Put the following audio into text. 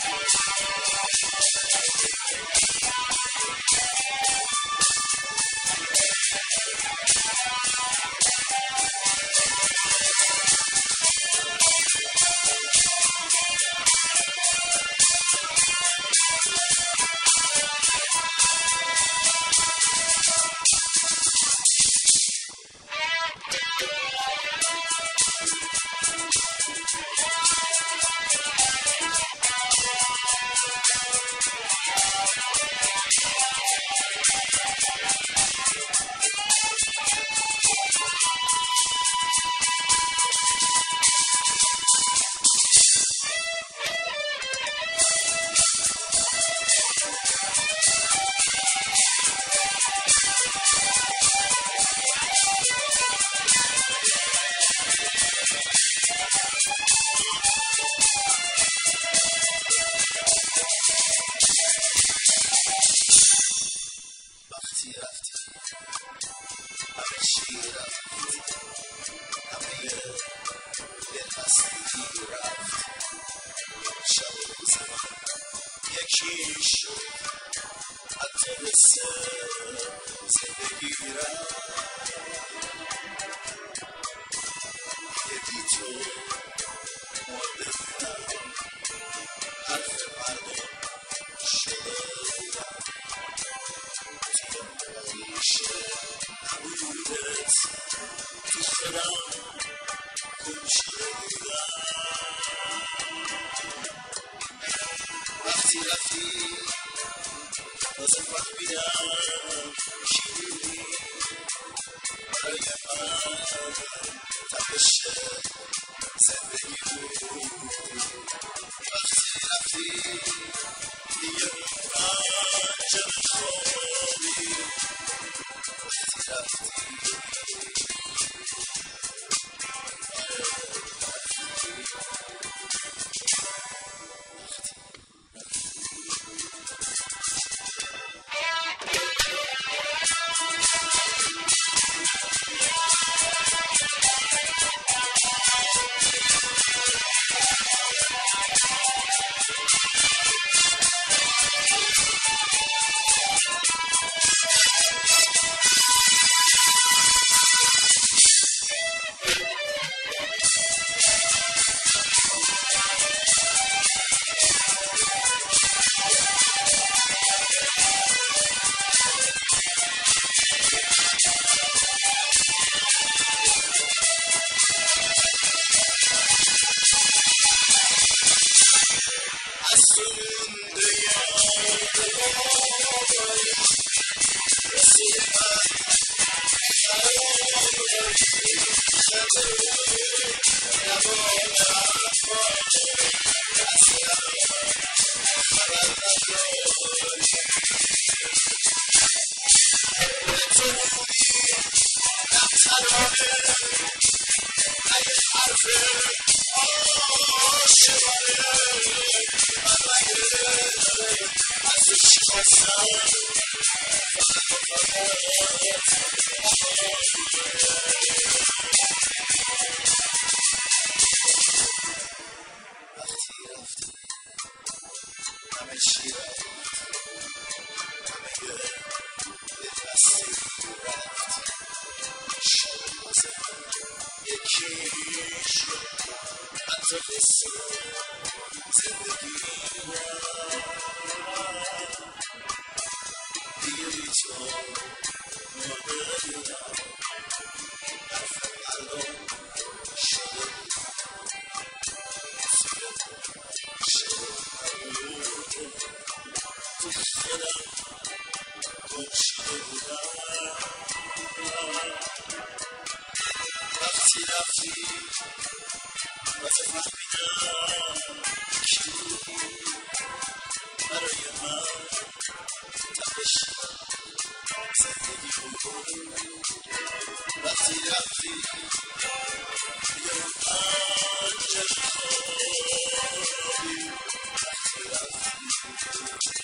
یکی شد حتی مثل زندگی رفت یه بی تو مرده بودم حرف مردم شده بودم توی همیشه نبودت تو خودم گم شده بودم وقتی رفتی تازه فهمیدم کی بودی برای من تپش زندگی بود وقتی رفتی دیگه رنجم خوابی وقتی رفتی همه چی رفت همه دلبسته رفت شازه یکی شد حتی قصه زندگی رفت دیگه بی تو مرده بودم حرف مردم شده تو خودم گم شده بودم وقتی رفتی تازه فهمیدم کی برای من تپش زندگی بود وقتی رفتی دیگه رو پنجه خوابی وقتی رفتی